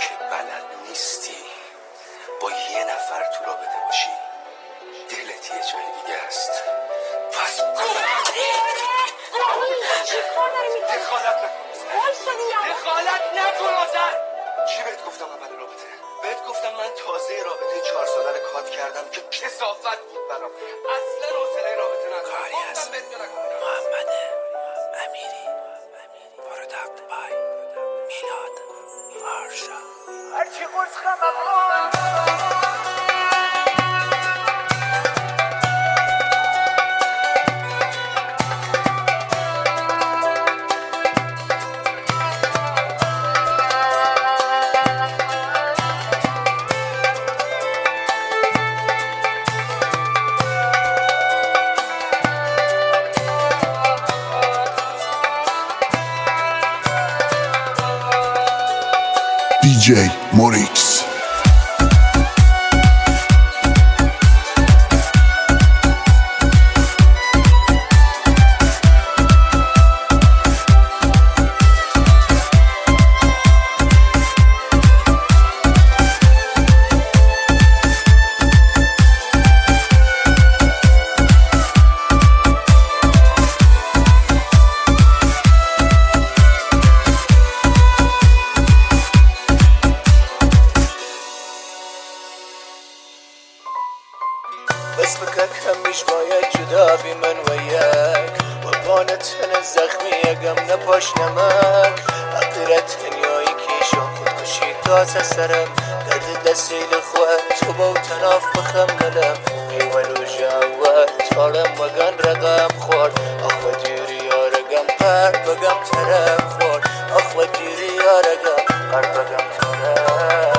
که بلد نیستی با یه نفر تو رابطه باشی، دلت یه جای دیگه است. پس دخالت نکن آذر. چی بهت گفتم اول رابطه؟ بهت گفتم من تازه رابطه 4 ساله رو کات کردم که کثافت بود برام. اصلا حوصله رابطه ندارم. کاری از محمد امیری پروداکت بای میلاد آرشا. هرچی قرص خمم DJ Morix. بس بکک همیش باید جدا بی من ویاک و بانتن زخمی اگم نپاش نمک حقیرت هنیایی کیشون خودکشی تازه سرم درد دستیل خواه تو با تناف بخم نلم ایوان و جاوه تارم وگن رقم خور اخوة جیری یا رقم قرد بگم ترم خور اخوة جیری یا رقم قرد بگم ترم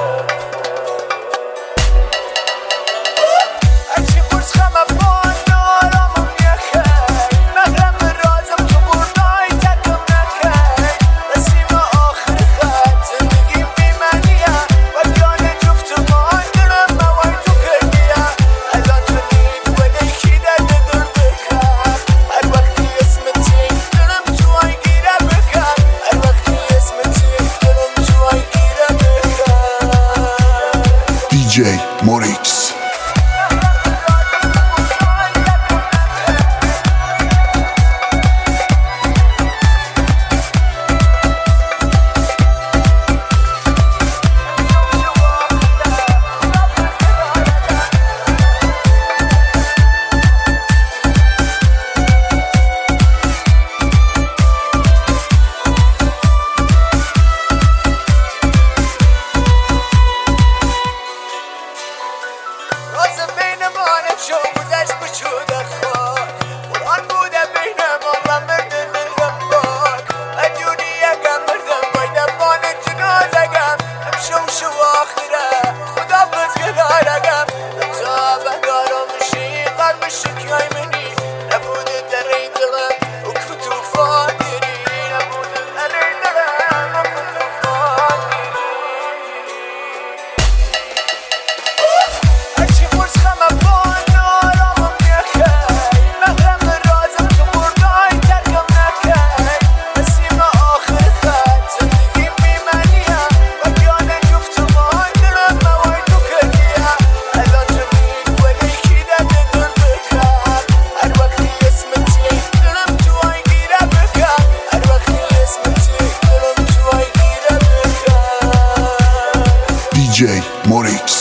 DJ Morix. شو گذشت بچود خواه قرآن بوده بین ما و مردن الغبار ادیونی اگم مردم باید بان جنازگم شو آخره خدا بزگلار اگم تا بگارم شی قرم شکیای منی نبوده در این دلم و کتوفان دیری نبوده در این دلم و کتوفان دیری هرچی خورس خمم بان DJ Morix.